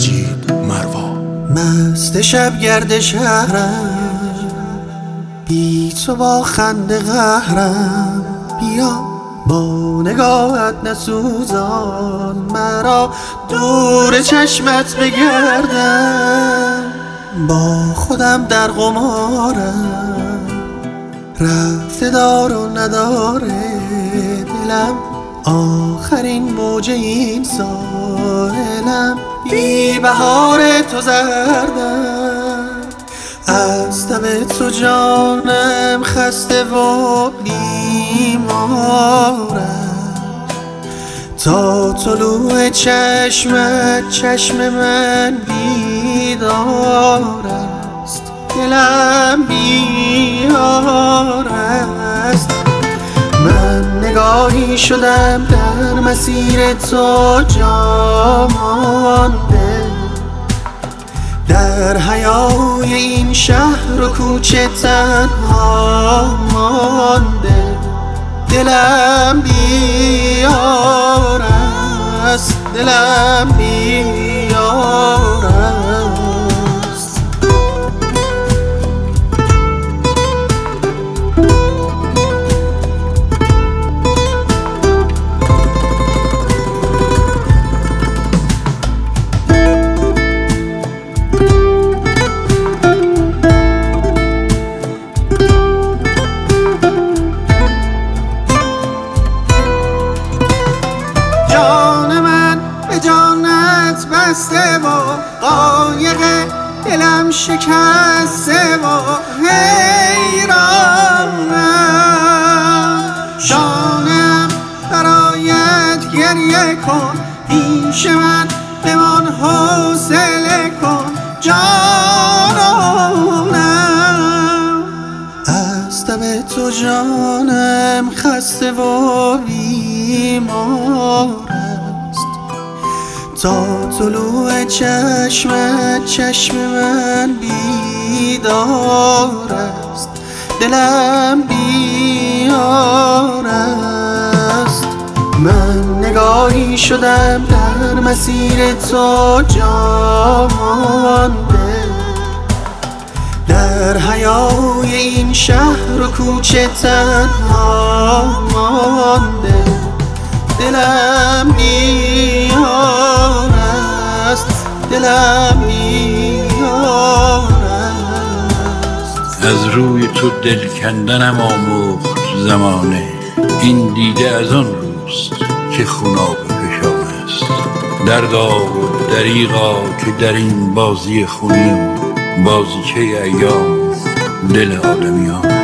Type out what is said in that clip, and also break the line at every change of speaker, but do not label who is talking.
مجید مروا.
مست شب گرد شهرم، بی تو با خنده قهرم. بیا با نگاهت نسوزان مرا، دور چشمت بگردم. با خودم در قمارم، رفته دار و نداره دلم. آخرین موج این ساحلم، بی بهار تو زردم. از دم تو جانم خسته و بیمارم، تا طلوع چشمت چشم من بیدار است. دلم بیار است. من نگاهی شدم در مسیر تو جا مانده، در حیاهوی این شهر و کوچه تنها مانده. دلم بیار است، دلم بیار است. بسته و قایق دلم شکسته و حیرانم. جانم برایت گریه کن، پیش من بمان حوصله کن جانانم. از دم تو جانم خسته و بیمار، تا طلوع چشمت چشم من بیدار است. دلم بیار است. من نگاهی شدم در مسیر تو جا مانده، در حیاهوی این شهر و کوچه تنها مانده. دلم بیار است، دلم بیار است.
از روی تو دل کندنم آموخت زمانه، این دیده از آن روست که خوناب فشان است. دردا و دریغا که در این بازی خونیم، بازیچه ایام دل آدمیان.